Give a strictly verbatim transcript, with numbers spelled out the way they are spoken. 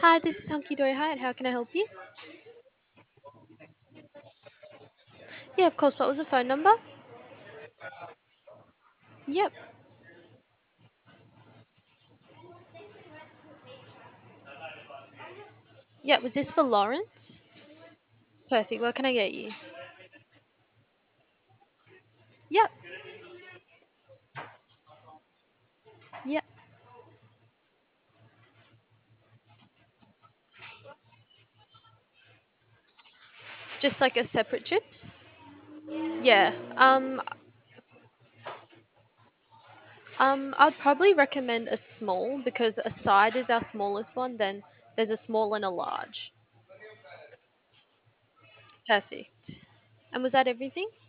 Hi, this is Hunky Dory Hyatt. How can I help you? Yeah, of course. What was the phone number? Yep. Yep. Was this for Lawrence? Perfect. What can I get you? Yep. Yep. Just like a separate chips? Yeah. Um. Um. I'd probably recommend a small because a side is our smallest one. Then there's a small and a large. Perfect. And was that everything?